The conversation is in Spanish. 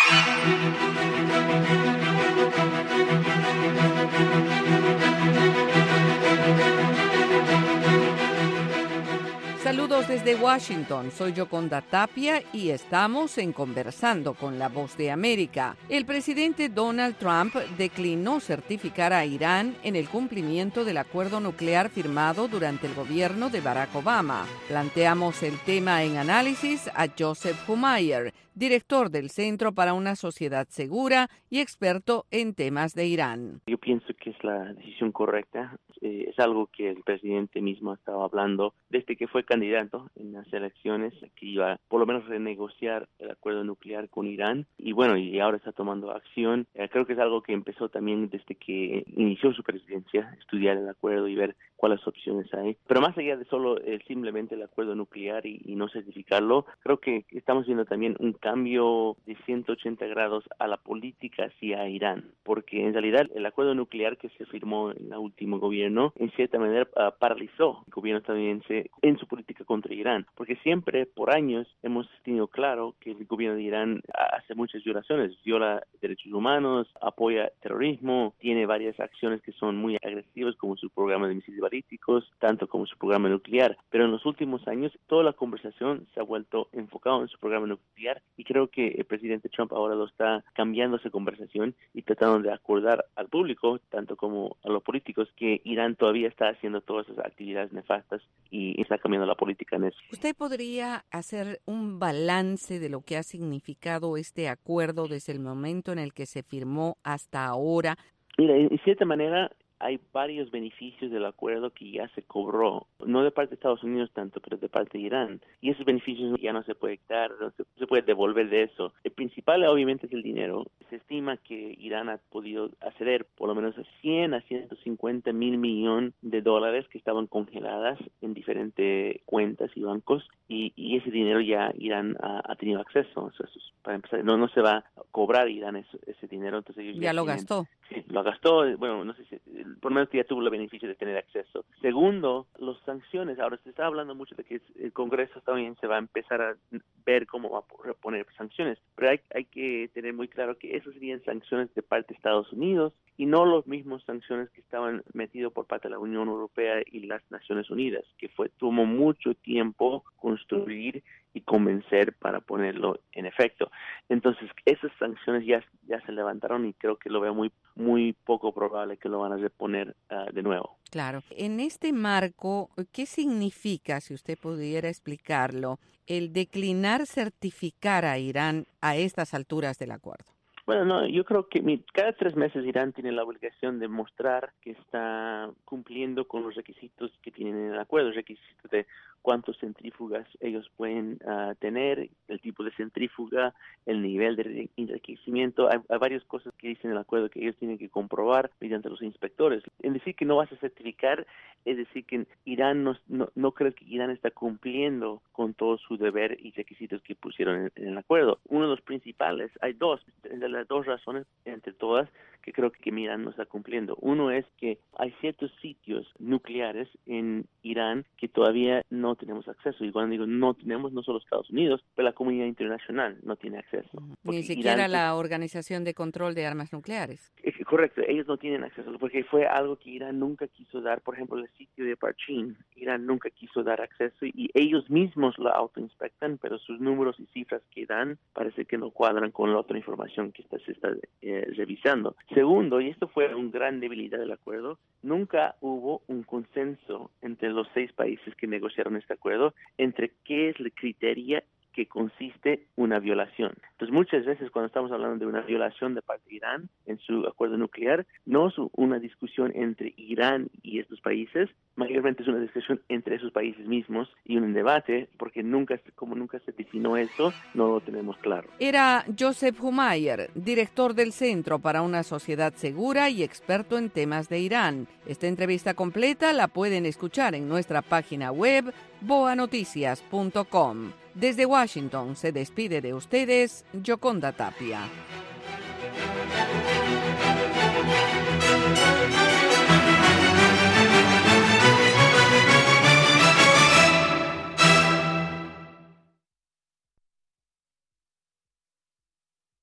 Saludos desde Washington, soy Yoconda Tapia y estamos en Conversando con la Voz de América. El presidente Donald Trump declinó certificar a Irán en el cumplimiento del acuerdo nuclear firmado durante el gobierno de Barack Obama. Planteamos el tema en análisis a Joseph Hummayer, director del Centro para una Sociedad Segura y experto en temas de Irán. Yo pienso que es la decisión correcta. Es algo que el presidente mismo estaba hablando desde que fue candidato en las elecciones, que iba por lo menos a renegociar el acuerdo nuclear con Irán. Y bueno, y ahora está tomando acción. Creo que es algo que empezó también desde que inició su presidencia, estudiar el acuerdo y ver cuáles opciones hay. Pero más allá de solo simplemente el acuerdo nuclear y no certificarlo, creo que estamos viendo también un cambio de 180 grados a la política hacia Irán, porque en realidad el acuerdo nuclear que se firmó en el último gobierno, en cierta manera paralizó el gobierno estadounidense en su política contra Irán, porque siempre, por años, hemos tenido claro que el gobierno de Irán hace muchas violaciones, viola derechos humanos, apoya terrorismo, tiene varias acciones que son muy agresivas, como su programa de misiles balísticos, tanto como su programa nuclear, pero en los últimos años toda la conversación se ha vuelto enfocada en su programa nuclear y creo que el presidente Trump ahora lo está cambiando esa conversación y tratando de acordar al público, tanto como a los políticos, que Irán todavía está haciendo todas esas actividades nefastas y está cambiando la política en eso. ¿Usted podría hacer un balance de lo que ha significado este acuerdo desde el momento en el que se firmó hasta ahora? Mira, en cierta manera hay varios beneficios del acuerdo que ya se cobró, no de parte de Estados Unidos tanto, pero de parte de Irán. Y esos beneficios ya no se puede dar, no se puede devolver de eso. El principal obviamente es el dinero. Se estima que Irán ha podido acceder por lo menos a 100 a 150 mil millones de dólares que estaban congeladas en diferentes cuentas y bancos. Y ese dinero ya Irán ha tenido acceso. Eso es, para empezar, no se va a cobrar Irán ese dinero. Entonces ellos ya lo gastó. Sí, lo gastó. Bueno, no sé si por lo menos ya tuvo el beneficio de tener acceso. Segundo, las sanciones. Ahora se está hablando mucho de que el Congreso estadounidense va a empezar a ver cómo va a poner sanciones, pero hay que tener muy claro que esas serían sanciones de parte de Estados Unidos y no los mismos sanciones que estaban metidos por parte de la Unión Europea y las Naciones Unidas, que tomó mucho tiempo construir y convencer para ponerlo en efecto. Entonces, esas sanciones ya se levantaron y creo que lo veo muy poco probable que lo van a reponer de nuevo. Claro. En este marco, ¿qué significa, si usted pudiera explicarlo, el declinar certificar a Irán a estas alturas del acuerdo? Bueno, no, yo creo que cada 3 meses Irán tiene la obligación de mostrar que está cumpliendo con los requisitos que tienen en el acuerdo, requisitos de cuántos centrífugas ellos pueden tener, el tipo de centrífuga, el nivel de enriquecimiento. Hay varias cosas que dicen en el acuerdo que ellos tienen que comprobar mediante los inspectores. En decir que no vas a certificar, es decir que Irán no cree que Irán está cumpliendo con todo su deber y requisitos que pusieron en el acuerdo. Uno de los principales, hay dos razones entre todas que creo que Irán no está cumpliendo. Uno es que hay ciertos sitios nucleares en Irán que todavía no tenemos acceso. Y cuando digo no tenemos, no solo Estados Unidos, pero la comunidad internacional no tiene acceso. Ni siquiera la Organización de Control de Armas Nucleares. Correcto, ellos no tienen acceso, porque fue algo que Irán nunca quiso dar. Por ejemplo, el sitio de Parchin, Irán nunca quiso dar acceso y ellos mismos lo autoinspectan, pero sus números y cifras que dan parece que no cuadran con la otra información que se está revisando. Segundo, y esto fue una gran debilidad del acuerdo, nunca hubo un consenso entre los 6 países que negociaron este acuerdo entre qué es el criterio que consiste una violación. Entonces, muchas veces cuando estamos hablando de una violación de parte de Irán en su acuerdo nuclear, no es una discusión entre Irán y estos países, mayormente es una discusión entre esos países mismos y un debate, porque como nunca se definió eso, no lo tenemos claro. Era Joseph Hummayer, director del Centro para una Sociedad Segura y experto en temas de Irán. Esta entrevista completa la pueden escuchar en nuestra página web boanoticias.com. Desde Washington se despide de ustedes Yoconda Tapia.